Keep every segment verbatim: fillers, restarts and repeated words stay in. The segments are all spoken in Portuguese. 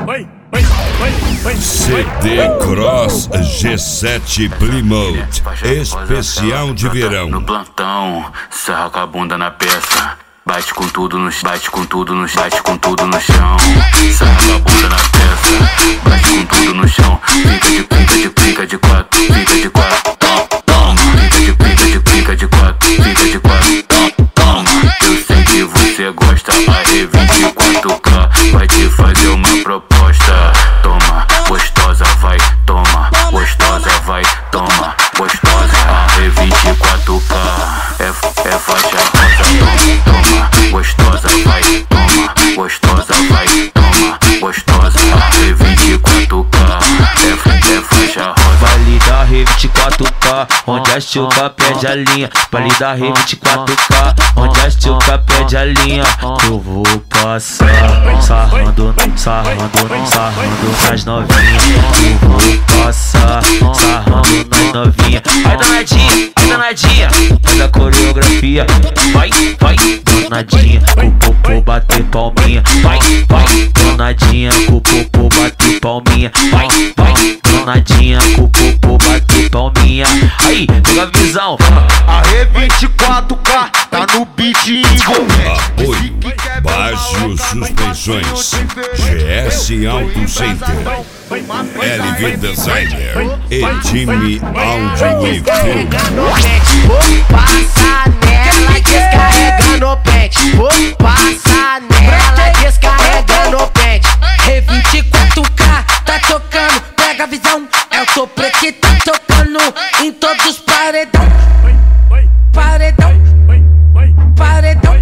C D Cross G sete Plymouth, especial de verão. No plantão, sarra com a bunda na peça. Bate com tudo no bate com tudo no bate com tudo no chão. Sarra com a bunda na peça. Bate com tudo no chão. Fica de pica de pica de quatro, fica de quatro. Toma, fica de pica de pica de quatro, fica de quatro. Toma, eu sei que você gosta. A R vinte e quatro K vai te fazer uma proposta. Toma, gostosa vai, toma, gostosa vai, toma, gostosa. A R vinte e quatro K é, é faixa rosa, toma, toma, gostosa vai, toma, gostosa vai, toma, gostosa. A R vinte e quatro K é, é faixa rosa. Baile da R vinte e quatro K, onde a Tilca pede a linha. Baile da R vinte e quatro K, onde a Tilca pede a linha. Eu vou passar sarrando, sarrando, sarrando nas novinhas. Eu vou passar sarrando nas novinhas. Vai danadinha, vai danadinha, faz a coreografia. Vai, vai, danadinha, com o popô bater palminha. Vai, vai, danadinha, com o popô bater palminha. Vai, vai, danadinha, com o popô bater palminha. Aí, pega a visão. A R vinte e quatro K tá no beat envolvente. Apoio Baixo Suspensões, G S Auto Center, L V Designer e time áudio e filme. Vou passar nela descarregando o pente. Vou passar nela descarregando o pente. R vinte e quatro K tá tocando, pega a visão. É o Topré que tá tocando em todos os paredão. Paredão, paredão.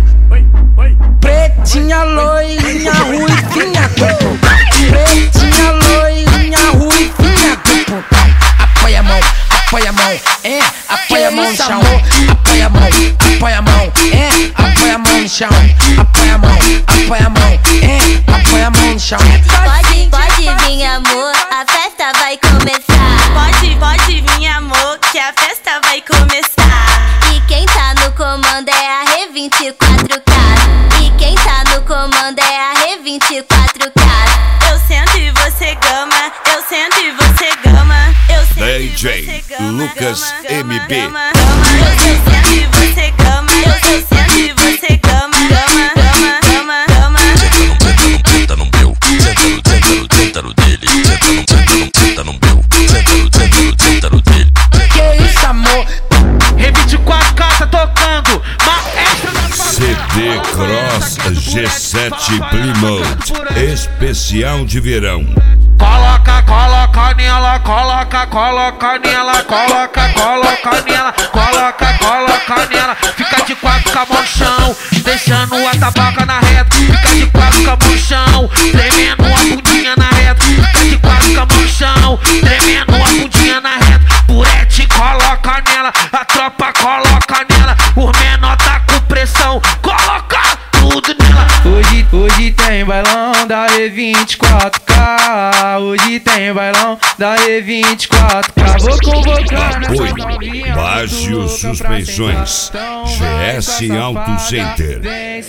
Pretinha, loirinha, ruivinha do pontão. Pretinha, loirinha, ruivinha do pontão. Apoia a mão, apoia a mão, é, apoia a mão no chão. Apoia a mão, apoia a mão, é, apoia a mão no chão. Apoia a mão, apoia a mão, é, apoia a mão no chão. Pode, pode vir, amor, a festa vai começar. Pode, pode vir, amor, que a festa vai começar. E quem tá no comando é a R vinte e quatro K. E quem tá no comando é a R vinte e quatro K. Eu sento e você gama, eu sento e você gama. Eu sento D J e você gama, Lucas gama, M B. gama, gama. Eu sento e você gama, eu, eu sento e você gama, gama, gama, gama, gama. Senta no, senta no, senta no meu, senta no, senta no, senta no dele. Senta no, senta no, senta no meu, senta no, senta no, senta no dele. Que isso, amor? R vinte e quatro K tá tocando, maestro da C D Cross G sete Plymouth, especial de verão. Coloca, coloca nela, coloca, coloca nela, coloca, coloca nela, coloca, coloca nela. Fica de quatro com a mão no chão, deixando a tabaca na reta. Fica de quatro com a mão no chão, tremendo a bundinha na reta. Fica de quatro com a mão no chão, tremendo a bundinha na reta. Purete coloca nela, a tropa coloca nela. O menor tá com pressão, coloca tudo nela. Hoje, hoje tem bailão da R vinte e quatro K. Hoje tem bailão da R vinte e quatro K. Vou convocar Apoio Baixo Suspensões, G S Auto Center,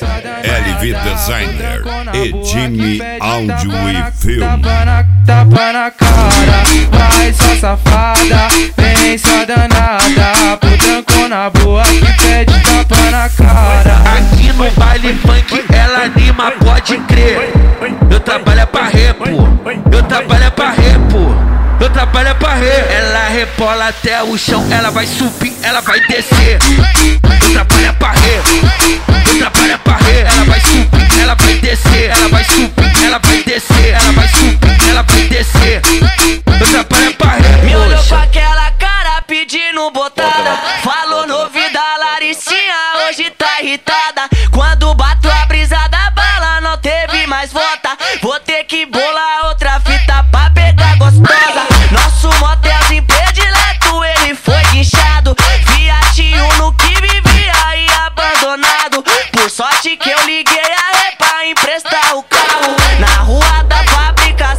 L V Designer e time áudio e filme. Tapa na, tapa na cara, vai só safada, vem só danada, pro tranco na boa que pede tapa na cara. Aqui no baile funk ela anima, pode crer. Eu trabalho pra repo, eu trabalho pra repo, eu trabalho pra repo. Ela rebola até o chão, ela vai subir, ela vai descer. Eu trabalho pra repo, eu trabalho pra repo. Ela vai subir, ela vai descer, ela vai subir, ela vai descer, ela vai subir, ela vai descer. Eu trabalho pra repo. Me olhou com aquela cara pedindo botada. Falou no ouvido da Laricinha, hoje tá irritada. Quando bato a brisa da bala, não teve mais volta. Vou ter que bolar outra fita pra pegar gostosa. Nosso motelzinho predileto, ele foi guinchado. Fiat Uno que vivia aí abandonado. Por sorte que eu liguei a ré pra emprestar o carro. Na rua da fábrica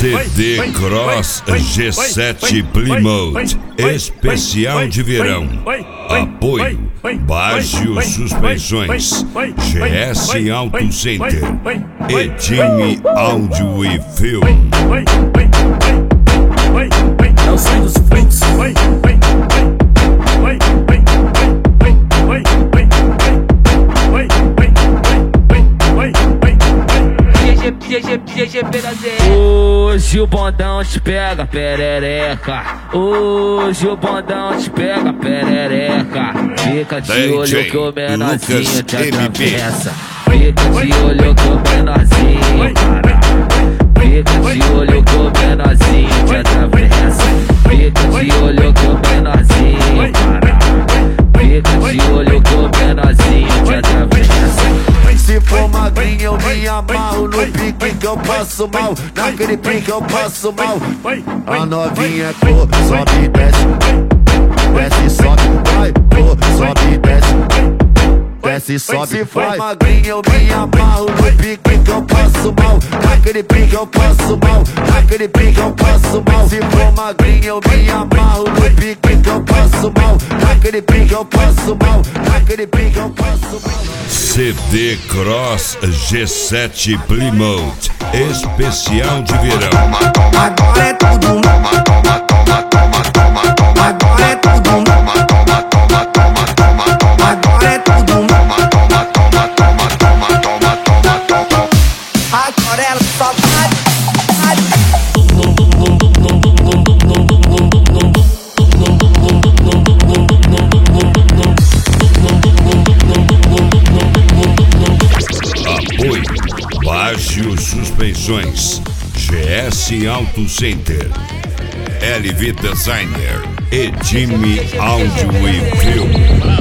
C D Cross G sete Plymouth especial de verão. Apoio Baggio Suspensões, G S Auto Center, Edime Áudio e Filme. É o som dos fluxos. Hoje o bondão te pega perereca. Hoje o bondão te pega perereca. Fica de olho que o menorzinho te atravessa. Fica de olho que o menorzinho, cara. Fica de olho que o menorzinho te atravessa. Fica de olho que o menorzinho, cara. Fica de olho que o menorzinho te atravessa. Se for magrinho eu me amarro no pique que eu passo mal. Naquele pique eu passo mal. A novinha é cor, sobe e desce. Desce e sobe, vai, cor, sobe e desce. Desce e sobe, se for magrinho eu me amarro no pique que eu passo mal. Naquele pique eu passo mal. Naquele pique eu passo mal. Se for magrinho eu me amarro no pique que eu passo mal. Naquele pique eu passo mal. Naquele pique eu passo mal. C D Cross G sete Plymouth especial de verão. Agora é tudo. Agora é tudo. Agora é tudo. Agora ela só vai. Apoio Baggio Suspensões, G S Auto Center, L V Designer, Edime Áudio e Filme.